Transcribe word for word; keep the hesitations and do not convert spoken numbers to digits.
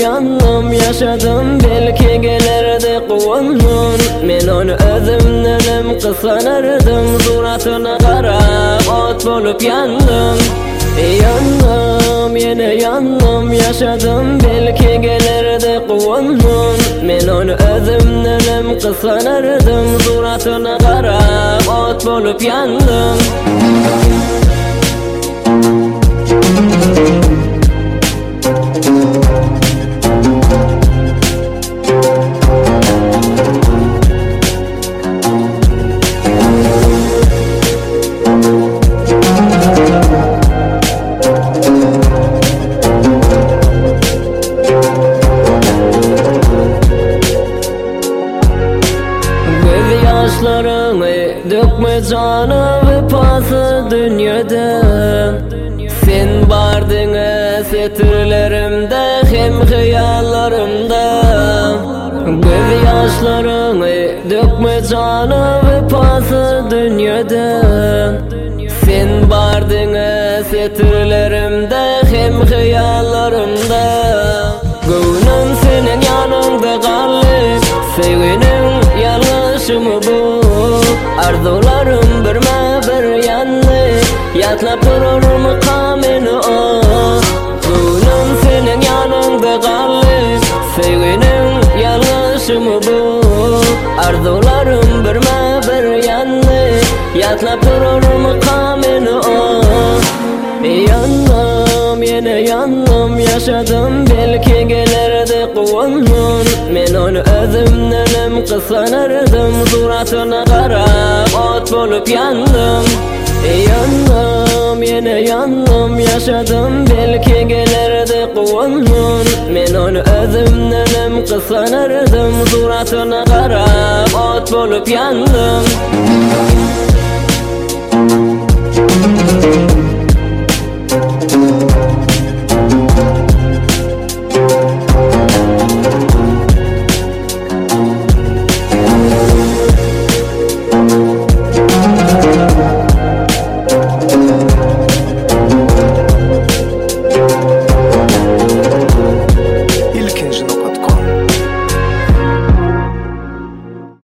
yandım yaşadım belki gelerdi kuvunun. Men onu özümden kısanırdım, suratına qarab ot bolup yandım. Yandım yine yandım yaşadım belki gelerdi kuvunun. Men onu özümden kısanırdım, suratına qarab ot bolup yandım. Yaşlarımı dökme canı ve pası dünyada. Sen vardın setirlerimde hem hıyallarımda. Göz yaşlarımı dökme canı ve pası dünyada. Sen vardın setirlerimde hem hıyallarımda. Gönlüm senin yanında kalıp sevginin yanlışımı bu. Arzularım birme bir yandı, yatlap dururum kamini o. Gönlüm senin yanında kalıp sevginin yanlışımı bu. Arzularım birme bir yandı, yatlap dururum kamini o. Yandım yine yandım yaşadım belki gelerdi kuvunun. Men onu özümden kısanırdım, suratına qarab ot bolup yandım. Yandım yine yandım yaşadım belki gelerdi kuvunun. Men onu özümden kısanırdım, suratına qarab ot bolup yandım.